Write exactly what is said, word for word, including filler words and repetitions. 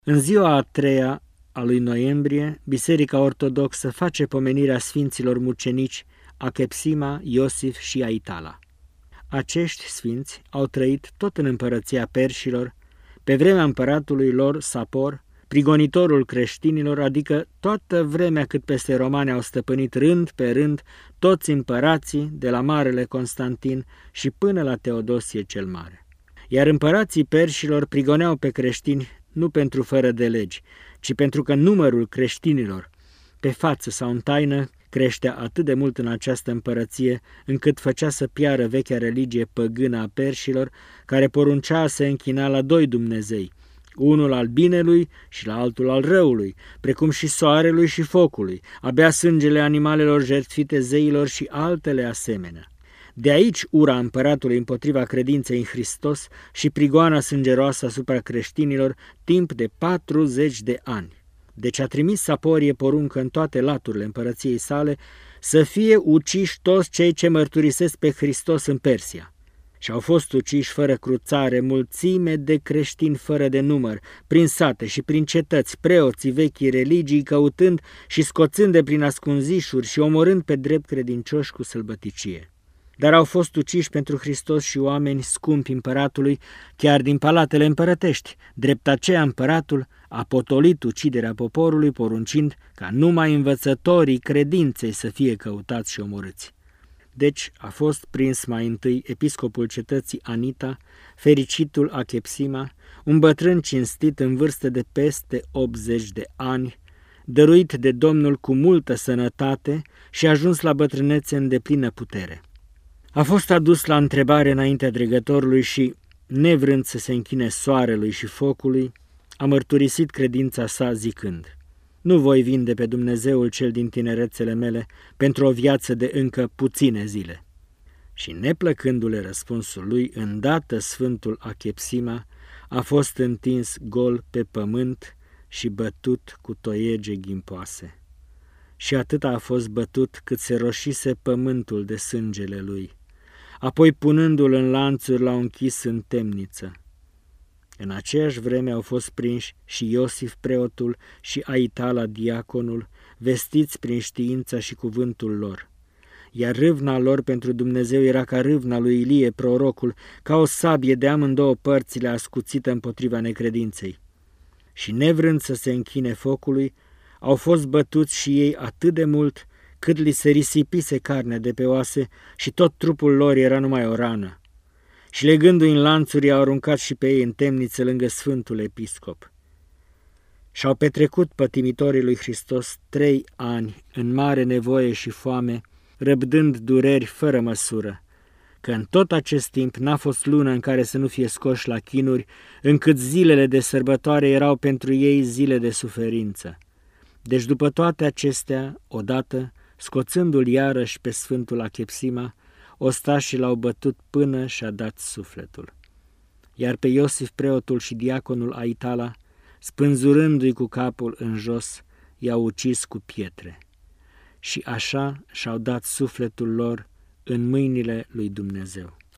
În ziua a treia a lui noiembrie, Biserica Ortodoxă face pomenirea sfinților mucenici Achepsima, Iosif și Aitala. Acești sfinți au trăit tot în împărăția perșilor, pe vremea împăratului lor Sapor, prigonitorul creștinilor, adică toată vremea cât peste romani au stăpânit rând pe rând toți împărații, de la Marele Constantin și până la Teodosie cel Mare. Iar împărații perșilor prigoneau pe creștini nu pentru fără de legi, ci pentru că numărul creștinilor, pe față sau în taină, creștea atât de mult în această împărăție, încât făcea să piară vechea religie păgână a perșilor, care poruncea a se închina la doi Dumnezei, unul al binelui și la altul al răului, precum și soarelui și focului, abia sângele animalelor jertfite zeilor și altele asemenea. De aici ura împăratului împotriva credinței în Hristos și prigoana sângeroasă asupra creștinilor timp de patruzeci de ani. Deci a trimis Saporie poruncă în toate laturile împărăției sale să fie uciși toți cei ce mărturisesc pe Hristos în Persia. Și au fost uciși fără cruțare mulțime de creștini fără de număr, prin sate și prin cetăți, preoții vechii religii, căutând și scoțând de prin ascunzișuri și omorând pe drept credincioși cu sălbăticie. Dar au fost uciși pentru Hristos și oameni scumpi împăratului, chiar din palatele împărătești. Drept aceea împăratul a potolit uciderea poporului, poruncind ca numai învățătorii credinței să fie căutați și omorâți. Deci a fost prins mai întâi episcopul cetății Anita, fericitul Achepsima, un bătrân cinstit în vârstă de peste optzeci de ani, dăruit de Domnul cu multă sănătate și ajuns la bătrânețe în deplină putere. A fost adus la întrebare înaintea dregătorului și, nevrând să se închine soarelui și focului, a mărturisit credința sa zicând: nu voi vinde pe Dumnezeul cel din tinerețele mele pentru o viață de încă puține zile. Și neplăcându-le răspunsul lui, îndată sfântul Achepsima a fost întins gol pe pământ și bătut cu toiege ghimpoase. Și atât a fost bătut cât se roșise pământul de sângele lui. Apoi, punându-l în lanțuri, l-au închis în temniță. În aceeași vreme au fost prinși și Iosif preotul și Aitala diaconul, vestiți prin știința și cuvântul lor. Iar râvna lor pentru Dumnezeu era ca râvna lui Ilie prorocul, ca o sabie de amândouă părțile ascuțită împotriva necredinței. Și nevrând să se închine focului, au fost bătuți și ei atât de mult cât li se risipise carnea de pe oase și tot trupul lor era numai o rană. Și legându-i în lanțuri, i-au aruncat și pe ei în temniță lângă sfântul episcop. Și-au petrecut pătimitorii lui Hristos trei ani în mare nevoie și foame, răbdând dureri fără măsură, că în tot acest timp n-a fost lună în care să nu fie scoși la chinuri, încât zilele de sărbătoare erau pentru ei zile de suferință. Deci după toate acestea, odată, scoțându-l iarăși pe sfântul Achepsima, ostașii l-au bătut până și-a dat sufletul. Iar pe Iosif preotul și diaconul Aitala, spânzurându-i cu capul în jos, i-au ucis cu pietre. Și așa și-au dat sufletul lor în mâinile lui Dumnezeu.